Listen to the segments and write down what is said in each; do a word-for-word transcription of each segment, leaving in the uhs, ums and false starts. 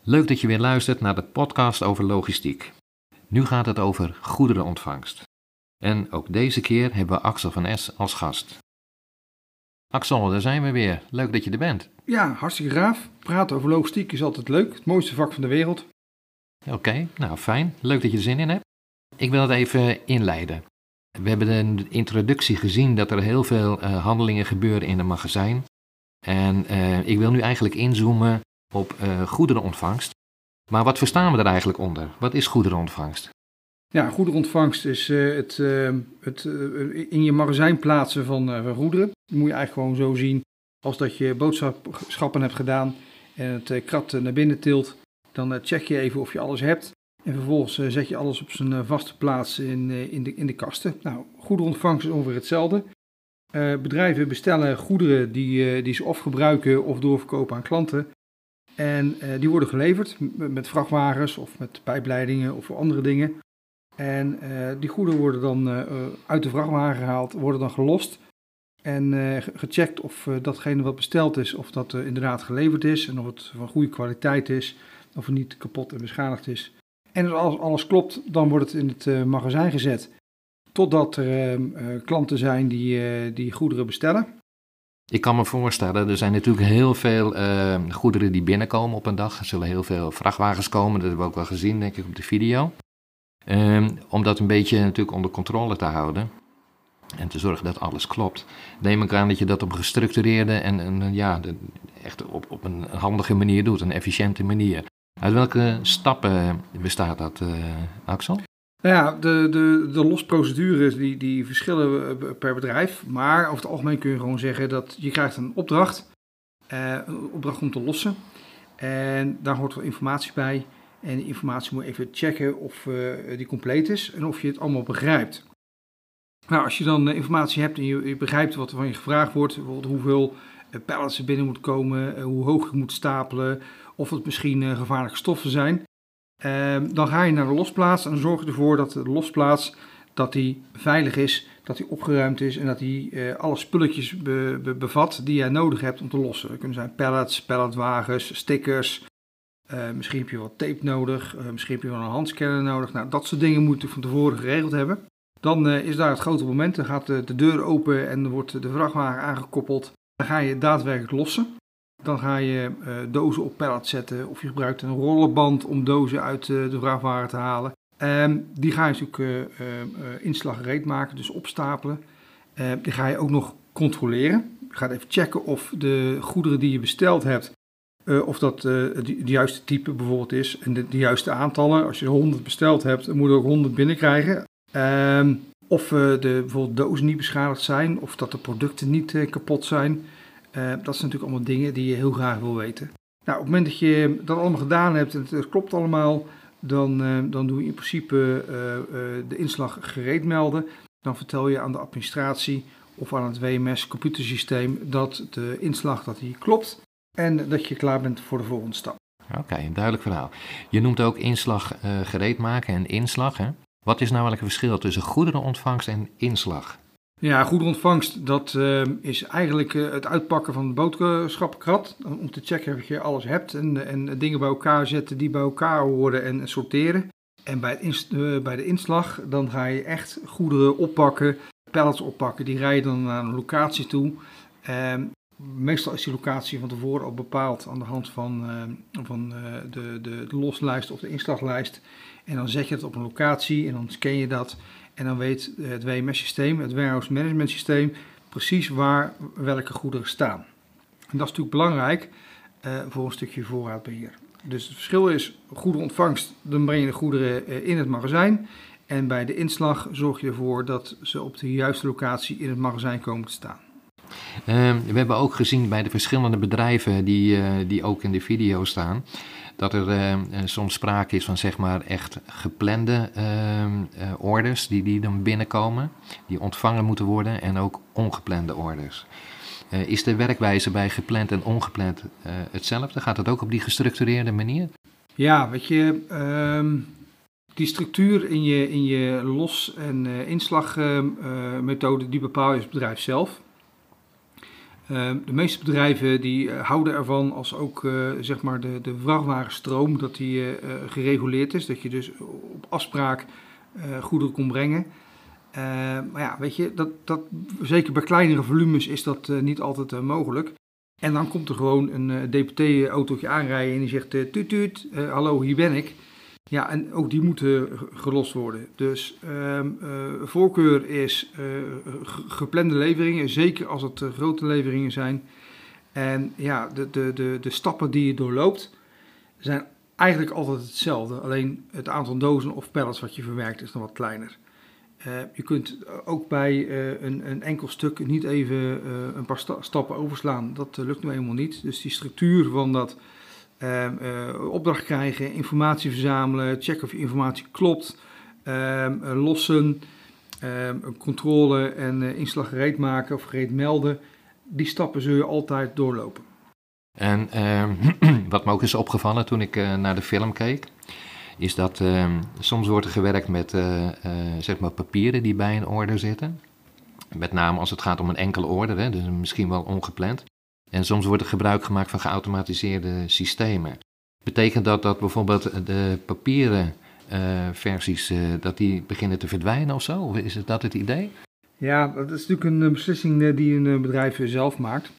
Leuk dat je weer luistert naar de podcast over logistiek. Nu gaat het over goederenontvangst. En ook deze keer hebben we Axel van Es als gast. Axel, daar zijn we weer. Leuk dat je er bent. Ja, hartstikke gaaf. Praten over logistiek is altijd leuk. Het mooiste vak van de wereld. Oké, okay, nou fijn. Leuk dat je er zin in hebt. Ik wil het even inleiden. We hebben in de introductie gezien dat er heel veel uh, handelingen gebeuren in een magazijn. En uh, ik wil nu eigenlijk inzoomen op uh, goederenontvangst. Maar wat verstaan we er eigenlijk onder? Wat is goederenontvangst? Ja, goederenontvangst is uh, het, uh, het uh, in je magazijn plaatsen van, uh, van goederen. Dat moet je eigenlijk gewoon zo zien als dat je boodschappen hebt gedaan en het uh, krat naar binnen tilt. Dan uh, check je even of je alles hebt. En vervolgens uh, zet je alles op zijn uh, vaste plaats in, uh, in, de, in de kasten. Nou, goederenontvangst is ongeveer hetzelfde. Uh, bedrijven bestellen goederen die, uh, die ze of gebruiken of doorverkopen aan klanten. En uh, die worden geleverd met, met vrachtwagens of met pijpleidingen of andere dingen. En uh, die goederen worden dan uh, uit de vrachtwagen gehaald, worden dan gelost. En uh, gecheckt of uh, datgene wat besteld is, of dat uh, inderdaad geleverd is. En of het van goede kwaliteit is, of het niet kapot en beschadigd is. En als alles klopt, dan wordt het in het uh, magazijn gezet. Totdat er uh, uh, klanten zijn die, uh, die goederen bestellen. Ik kan me voorstellen, er zijn natuurlijk heel veel uh, goederen die binnenkomen op een dag. Er zullen heel veel vrachtwagens komen, dat hebben we ook wel gezien, denk ik, op de video. Um, om dat een beetje natuurlijk onder controle te houden en te zorgen dat alles klopt. Neem ik aan dat je dat op een gestructureerde en, en ja, de, echt op, op een handige manier doet, een efficiënte manier. Uit welke stappen bestaat dat, uh, Axel? Nou ja, de, de, de losprocedures die, die verschillen per bedrijf, maar over het algemeen kun je gewoon zeggen dat je krijgt een opdracht, uh, een opdracht om te lossen. En daar hoort wel informatie bij. En die informatie moet je even checken of uh, die compleet is en of je het allemaal begrijpt. Nou, als je dan uh, informatie hebt en je, je begrijpt wat er van je gevraagd wordt, bijvoorbeeld hoeveel uh, pallets er binnen moet komen, uh, hoe hoog je moet stapelen, of het misschien uh, gevaarlijke stoffen zijn. Uh, dan ga je naar de losplaats en dan zorg je ervoor dat de losplaats dat die veilig is, dat die opgeruimd is en dat die uh, alle spulletjes be, be, bevat die jij nodig hebt om te lossen. Dat kunnen zijn pallets, palletwagens, stickers. Uh, misschien heb je wat tape nodig, uh, misschien heb je wel een handscanner nodig. Nou, dat soort dingen moet je van tevoren geregeld hebben. Dan uh, is daar het grote moment, dan gaat de, de deur open en dan wordt de vrachtwagen aangekoppeld. Dan ga je daadwerkelijk lossen. Dan ga je uh, dozen op pallets zetten of je gebruikt een rollenband om dozen uit uh, de vrachtwagen te halen. Um, die ga je natuurlijk uh, uh, inslag gereed maken, dus opstapelen. Uh, die ga je ook nog controleren. Je gaat even checken of de goederen die je besteld hebt, Uh, of dat uh, de, de juiste type bijvoorbeeld is en de, de juiste aantallen. Als je honderd besteld hebt, dan moet je ook honderd binnenkrijgen. Uh, of uh, de bijvoorbeeld dozen niet beschadigd zijn, of dat de producten niet uh, kapot zijn. Uh, dat zijn natuurlijk allemaal dingen die je heel graag wil weten. Nou, op het moment dat je dat allemaal gedaan hebt en het klopt allemaal, dan, uh, dan doe je in principe uh, uh, de inslag gereed melden. Dan vertel je aan de administratie of aan het W M S computersysteem dat de inslag dat die klopt. En dat je klaar bent voor de volgende stap. Oké, okay, duidelijk verhaal. Je noemt ook inslag uh, gereed maken en inslag. Hè? Wat is nou eigenlijk het verschil tussen goederenontvangst en inslag? Ja, goederenontvangst, dat uh, is eigenlijk uh, het uitpakken van de boodschappenkrat. Om te checken of je alles hebt en, en dingen bij elkaar zetten die bij elkaar horen en sorteren. En bij, het inst- uh, bij de inslag, dan ga je echt goederen oppakken, pallets oppakken. Die rij je dan naar een locatie toe. Uh, Meestal is die locatie van tevoren al bepaald aan de hand van, uh, van uh, de, de, de loslijst of de inslaglijst. En dan zet je het op een locatie en dan scan je dat. En dan weet het W M S-systeem, het Warehouse Management Systeem, precies waar welke goederen staan. En dat is natuurlijk belangrijk uh, voor een stukje voorraadbeheer. Dus het verschil is goederenontvangst, dan breng je de goederen uh, in het magazijn. En bij de inslag zorg je ervoor dat ze op de juiste locatie in het magazijn komen te staan. Uh, we hebben ook gezien bij de verschillende bedrijven die, uh, die ook in de video staan, dat er uh, soms sprake is van zeg maar echt geplande uh, uh, orders die, die dan binnenkomen, die ontvangen moeten worden en ook ongeplande orders. Uh, is de werkwijze bij gepland en ongepland uh, hetzelfde? Gaat het ook op die gestructureerde manier? Ja, weet je, um, die structuur in je, in je los- en uh, inslagmethode, uh, die bepaal je als bedrijf zelf. Uh, de meeste bedrijven die uh, houden ervan als ook uh, zeg maar de, de vrachtwagenstroom dat die uh, gereguleerd is. Dat je dus op afspraak uh, goederen kon brengen. Uh, maar ja, weet je, dat, dat, zeker bij kleinere volumes is dat uh, niet altijd uh, mogelijk. En dan komt er gewoon een uh, D P T-autootje aanrijden en die zegt uh, tuut tuut, uh, hallo, hier ben ik. Ja, en ook die moeten gelost worden. Dus uh, uh, voorkeur is uh, geplande leveringen, zeker als het uh, grote leveringen zijn. En ja, de, de, de, de stappen die je doorloopt zijn eigenlijk altijd hetzelfde. Alleen het aantal dozen of pallets wat je verwerkt is dan wat kleiner. Uh, je kunt ook bij uh, een, een enkel stuk niet even uh, een paar sta- stappen overslaan. Dat uh, lukt nu helemaal niet. Dus die structuur van dat uh, uh, opdracht krijgen, informatie verzamelen, checken of je informatie klopt, uh, uh, lossen, uh, controle en uh, inslag gereed maken of gereed melden. Die stappen zul je altijd doorlopen. En uh, wat me ook is opgevallen toen ik uh, naar de film keek, is dat uh, soms wordt er gewerkt met uh, uh, zeg maar papieren die bij een order zitten. Met name als het gaat om een enkele order, hè, dus misschien wel ongepland. En soms wordt er gebruik gemaakt van geautomatiseerde systemen. Betekent dat dat bijvoorbeeld de papieren uh, versies, uh, dat die beginnen te verdwijnen of zo? Of is het dat het idee? Ja, dat is natuurlijk een beslissing die een bedrijf zelf maakt.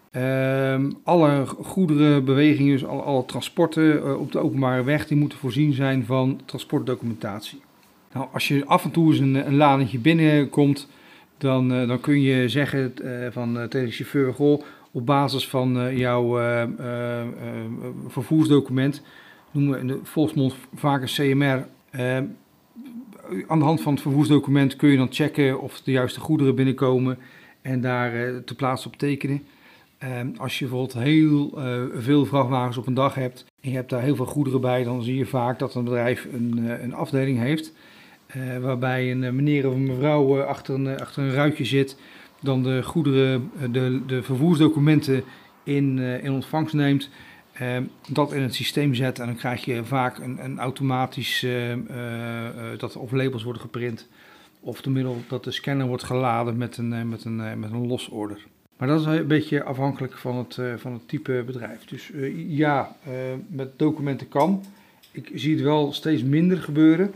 Uh, alle goederen, bewegingen, dus alle, alle transporten uh, op de openbare weg, die moeten voorzien zijn van transportdocumentatie. Nou, als je af en toe eens een, een ladentje binnenkomt, dan, uh, dan kun je zeggen uh, van, uh, tegen de chauffeur, goh, op basis van uh, jouw uh, uh, uh, vervoersdocument, noemen we in de volksmond vaak een C M R. Uh, aan de hand van het vervoersdocument kun je dan checken of de juiste goederen binnenkomen en daar uh, ter plaatse op tekenen. Um, als je bijvoorbeeld heel uh, veel vrachtwagens op een dag hebt en je hebt daar heel veel goederen bij, dan zie je vaak dat een bedrijf een, uh, een afdeling heeft uh, waarbij een uh, meneer of een mevrouw uh, achter, een, uh, achter een ruitje zit, dan de goederen, uh, de, de vervoersdocumenten in, uh, in ontvangst neemt, uh, dat in het systeem zet en dan krijg je vaak een, een automatisch uh, uh, uh, dat er op labels worden geprint of door middel dat de scanner wordt geladen met een, uh, met een, uh, met een losorder. Maar dat is een beetje afhankelijk van het, uh, van het type bedrijf. Dus uh, ja, uh, met documenten kan. Ik zie het wel steeds minder gebeuren.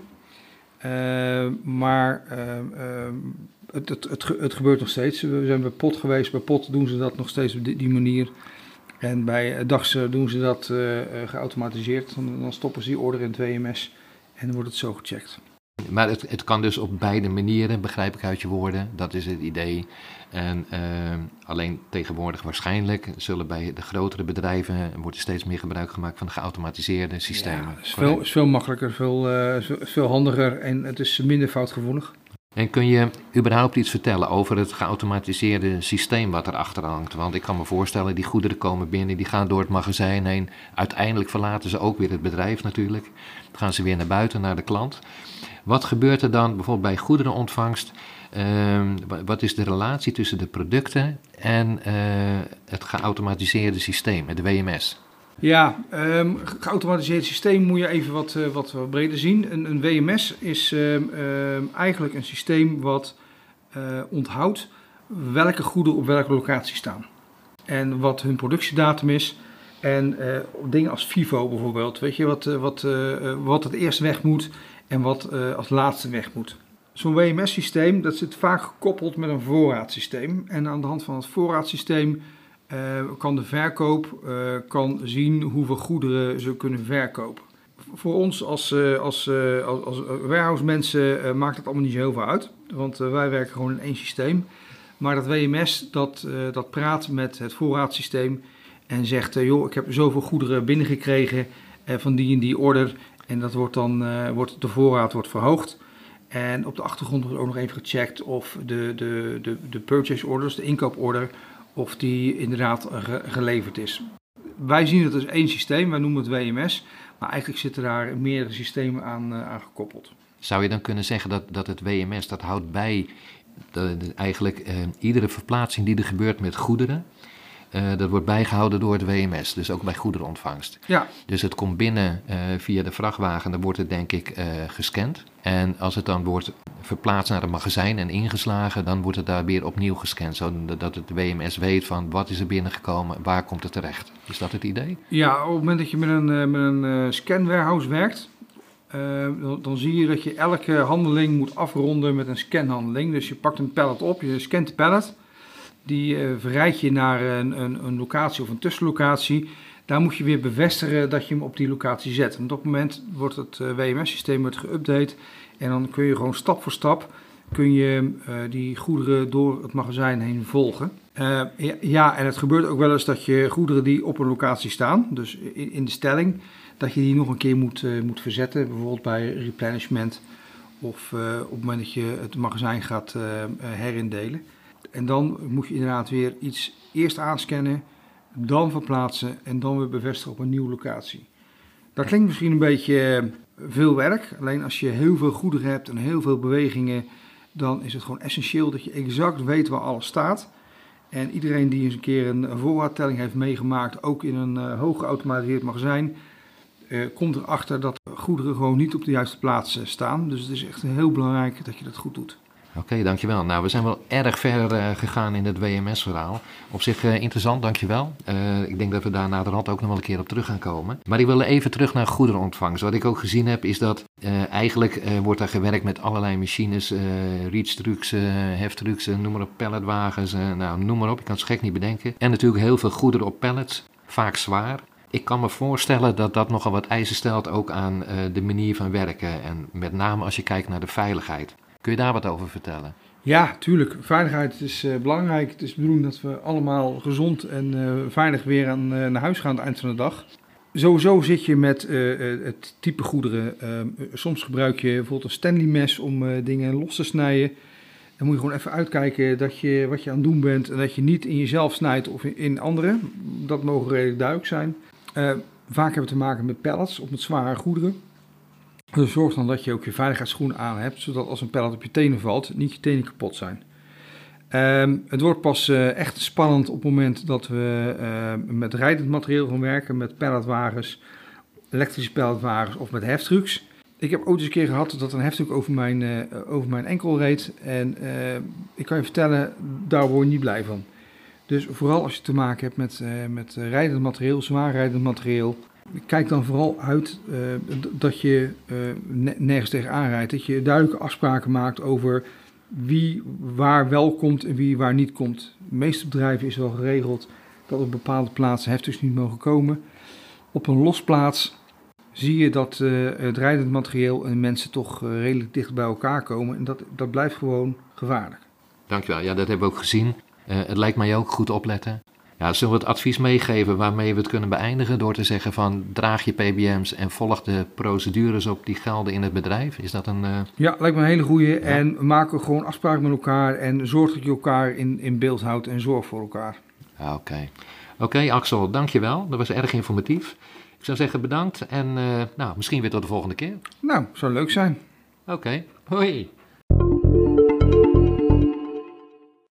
Uh, maar uh, uh, het, het, het, het gebeurt nog steeds. We zijn bij P O T geweest. Bij P O T doen ze dat nog steeds op die, die manier. En bij D A X doen ze dat uh, geautomatiseerd. Dan, dan stoppen ze die order in het W M S en dan wordt het zo gecheckt. Maar het, het kan dus op beide manieren, begrijp ik uit je woorden. Dat is het idee. En uh, alleen tegenwoordig waarschijnlijk zullen bij de grotere bedrijven wordt er steeds meer gebruik gemaakt van geautomatiseerde systemen. Ja, het is veel, is veel makkelijker, veel, uh, veel handiger en het is minder foutgevoelig. En kun je überhaupt iets vertellen over het geautomatiseerde systeem wat erachter hangt? Want ik kan me voorstellen, die goederen komen binnen, die gaan door het magazijn heen. Uiteindelijk verlaten ze ook weer het bedrijf natuurlijk. Dan gaan ze weer naar buiten, naar de klant. Wat gebeurt er dan bijvoorbeeld bij goederenontvangst? Uh, wat is de relatie tussen de producten en uh, het geautomatiseerde systeem, het W M S? Ja, um, geautomatiseerd systeem moet je even wat, uh, wat breder zien. Een, een W M S is um, um, eigenlijk een systeem wat uh, onthoudt welke goederen op welke locatie staan. En wat hun productiedatum is. En uh, dingen als FIFO bijvoorbeeld, weet je, wat, uh, wat, uh, wat het eerst weg moet en wat uh, als laatste weg moet. Zo'n W M S-systeem dat zit vaak gekoppeld met een voorraadsysteem. En aan de hand van het voorraadsysteem uh, kan de verkoop uh, kan zien hoeveel goederen ze kunnen verkopen. Voor ons als, uh, als, uh, als, als warehouse mensen uh, maakt het allemaal niet zo heel veel uit. Want uh, wij werken gewoon in één systeem. Maar dat W M S dat, uh, dat praat met het voorraadsysteem en zegt, uh, joh, ik heb zoveel goederen binnengekregen uh, van die en die order. En dat wordt dan, uh, wordt, de voorraad wordt verhoogd. En op de achtergrond wordt ook nog even gecheckt of de, de, de, de purchase orders, de inkooporder, of die inderdaad ge, geleverd is. Wij zien het als één systeem, wij noemen het W M S, maar eigenlijk zitten daar meerdere systemen aan, uh, aan gekoppeld. Zou je dan kunnen zeggen dat, dat het W M S, dat houdt bij de, de, eigenlijk uh, iedere verplaatsing die er gebeurt met goederen, uh, dat wordt bijgehouden door het W M S, dus ook bij goederenontvangst. Ja. Dus het komt binnen uh, via de vrachtwagen, dan wordt het denk ik uh, gescand. En als het dan wordt verplaatst naar het magazijn en ingeslagen, dan wordt het daar weer opnieuw gescand. Zodat het W M S weet van wat is er binnengekomen, waar komt het terecht. Is dat het idee? Ja, op het moment dat je met een, uh, met een uh, scan warehouse werkt, uh, dan, dan zie je dat je elke handeling moet afronden met een scanhandeling. Dus je pakt een pallet op, je scant de pallet. Die uh, verrijd je naar een, een, een locatie of een tussenlocatie. Daar moet je weer bevestigen dat je hem op die locatie zet. En op dat moment wordt het uh, W M S-systeem geüpdate. En dan kun je gewoon stap voor stap kun je, uh, die goederen door het magazijn heen volgen. Uh, ja, ja, en het gebeurt ook wel eens dat je goederen die op een locatie staan, dus in, in de stelling, dat je die nog een keer moet, uh, moet verzetten. Bijvoorbeeld bij replenishment of uh, op het moment dat je het magazijn gaat uh, herindelen. En dan moet je inderdaad weer iets eerst aanscannen, dan verplaatsen en dan weer bevestigen op een nieuwe locatie. Dat klinkt misschien een beetje veel werk. Alleen als je heel veel goederen hebt en heel veel bewegingen, dan is het gewoon essentieel dat je exact weet waar alles staat. En iedereen die eens een keer een voorraadtelling heeft meegemaakt, ook in een uh, hoog geautomatiseerd magazijn, uh, komt erachter dat goederen gewoon niet op de juiste plaats uh, staan. Dus het is echt heel belangrijk dat je dat goed doet. Oké, okay, dankjewel. Nou, we zijn wel erg ver uh, gegaan in het W M S-verhaal. Op zich uh, interessant, dankjewel. Uh, ik denk dat we daar naderhand ook nog wel een keer op terug gaan komen. Maar ik wil even terug naar goederenontvangst. Wat ik ook gezien heb, is dat uh, eigenlijk uh, wordt daar gewerkt met allerlei machines, uh, reach-trucks, uh, heftrucks, uh, noem maar op, palletwagens, uh, nou, noem maar op. Ik kan het gek niet bedenken. En natuurlijk heel veel goederen op pallets, vaak zwaar. Ik kan me voorstellen dat dat nogal wat eisen stelt ook aan uh, de manier van werken. En met name als je kijkt naar de veiligheid. Kun je daar wat over vertellen? Ja, tuurlijk. Veiligheid is uh, belangrijk. Het is de bedoeling dat we allemaal gezond en uh, veilig weer aan, uh, naar huis gaan aan het eind van de dag. Sowieso zit je met uh, het type goederen. Uh, soms gebruik je bijvoorbeeld een Stanley mes om uh, dingen los te snijden. Dan moet je gewoon even uitkijken dat je, wat je aan het doen bent en dat je niet in jezelf snijdt of in, in anderen. Dat mogen redelijk duidelijk zijn. Uh, vaak hebben we te maken met pallets of met zware goederen. Dus zorg dan dat je ook je veiligheidsschoenen aan hebt, zodat als een pallet op je tenen valt, niet je tenen kapot zijn. Um, het wordt pas uh, echt spannend op het moment dat we uh, met rijdend materiaal gaan werken, met palletwagens, elektrische palletwagens of met heftrucks. Ik heb ooit eens een keer gehad dat een heftruck over mijn, uh, over mijn enkel reed en uh, ik kan je vertellen, daar word je niet blij van. Dus vooral als je te maken hebt met, uh, met rijdend materiaal, zwaar rijdend materiaal, kijk dan vooral uit uh, dat je uh, nergens tegenaan rijdt. Dat je duidelijke afspraken maakt over wie waar wel komt en wie waar niet komt. De meeste bedrijven is wel geregeld dat op bepaalde plaatsen heftrucks niet mogen komen. Op een losplaats zie je dat uh, het rijdend materiaal en mensen toch uh, redelijk dicht bij elkaar komen. En dat, dat blijft gewoon gevaarlijk. Dankjewel, ja, dat hebben we ook gezien. Uh, het lijkt mij ook goed opletten. Ja, zullen we het advies meegeven waarmee we het kunnen beëindigen door te zeggen van draag je P B M's en volg de procedures op die gelden in het bedrijf? Is dat een... Uh... Ja, lijkt me een hele goeie. Ja. En maak gewoon afspraken met elkaar en zorg dat je elkaar in, in beeld houdt en zorg voor elkaar. Oké, okay. Oké okay, Axel, dankjewel. Dat was erg informatief. Ik zou zeggen bedankt en uh, nou, misschien weer tot de volgende keer. Nou, zou leuk zijn. Oké, okay. Hoi.